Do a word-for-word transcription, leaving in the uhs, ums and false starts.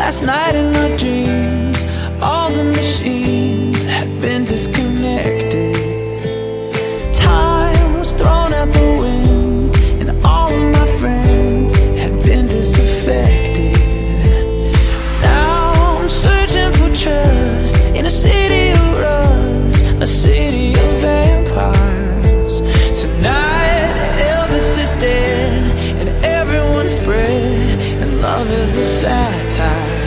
Last night in my dreams, all the machines had been disconnected. Time was thrown out the wind, and all of my friends had been disaffected. Now I'm searching for trust in a city of rust, a city of vampires. Tonight Elvis is dead and everyone's spread, and love is a satire.